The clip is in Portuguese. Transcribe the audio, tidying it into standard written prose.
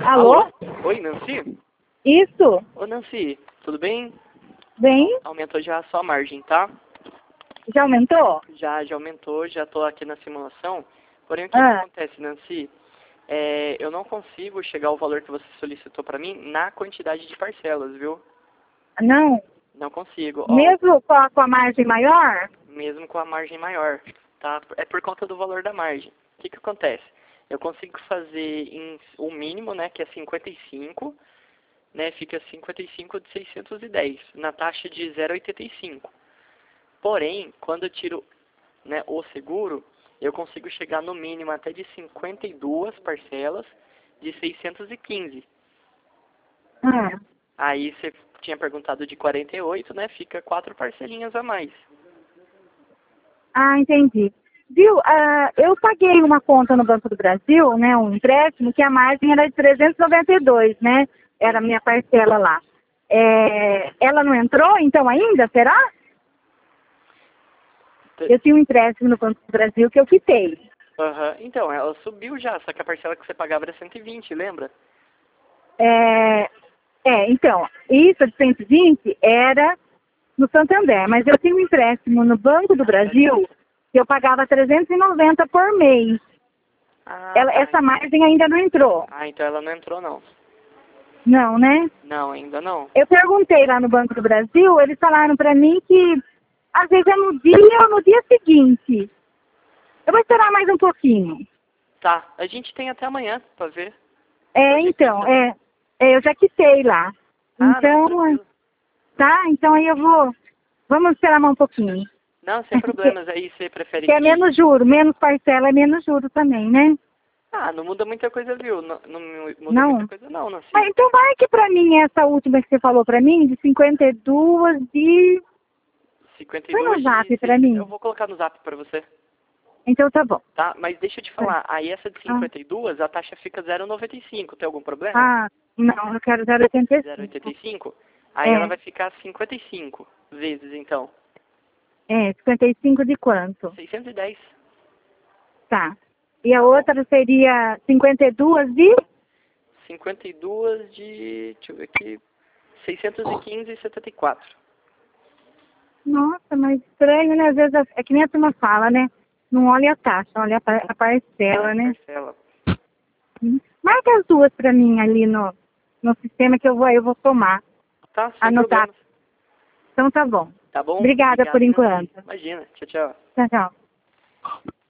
Alô? Alô? Oi, Nancy? Isso? Ô, Nancy, tudo bem? Bem? Aumentou já a sua margem, tá? Já aumentou? Já aumentou, já tô aqui na simulação. Porém, o que acontece, Nancy? Eu não consigo chegar ao valor que você solicitou pra mim na quantidade de parcelas, viu? Não. Não consigo. Ó, Mesmo com a margem maior? mesmo com a margem maior, tá? É por conta do valor da margem. O que que acontece? Eu consigo fazer o mínimo, né, que é 55, né, fica 55 de 610, na taxa de 0,85. Porém, quando eu tiro, né, o seguro, eu consigo chegar no mínimo até de 52 parcelas de 615. Ah. Aí você tinha perguntado de 48, né, fica 4 parcelinhas a mais. Ah, entendi. Viu, eu paguei uma conta no Banco do Brasil, né, um empréstimo, que a margem era de 392, né? Era a minha parcela lá. Ela não entrou, então, ainda, será? Eu tinha um empréstimo no Banco do Brasil que eu quitei. Aham. Então, ela subiu já, só que a parcela que você pagava era 120, lembra? Então, isso de 120 era no Santander, mas eu tinha um empréstimo no Banco do Brasil que eu pagava 390 por mês. Ah, Essa margem ainda não entrou. Ah, então ela não entrou, não. Não, né? Não, ainda não. Eu perguntei lá no Banco do Brasil, eles falaram para mim que às vezes é no dia ou no dia seguinte. Eu vou esperar mais um pouquinho. Tá, a gente tem até amanhã pra ver. Então, eu já quitei lá. Ah, não, Então, tranquilo. tá? Então aí vamos esperar mais um pouquinho. Não, sem problemas. Aí você prefere Que é que... menos juro, menos parcela é menos juro também, né? Ah, não muda muita coisa, viu? Não muda Não? muita coisa não, Nancy. Mas então marque pra mim essa última que você falou pra mim, de 52 de... Põe no 52 zap de... pra mim. Eu vou colocar no zap pra você. Então tá bom. Tá? Mas deixa eu te falar. Aí essa de 52, a taxa fica 0,95. Tem algum problema? Ah, não, eu quero 0,85. 0,85? Aí ela vai ficar 55 vezes, então. 55 de quanto? 610. Tá. E a outra seria 52 de... 52 de... Deixa eu ver aqui. 615,74. Nossa, mas estranho, né? Às vezes é que nem a turma fala, né? Não olha a taxa, olha a parcela, né? Parcela. Marca as duas pra mim ali no sistema que eu vou tomar. Tá, sem Anotar. problemas. Então tá bom. Tá bom? Obrigada por Obrigado, Nancy. enquanto. Imagina. Tchau, tchau. Tchau, tchau.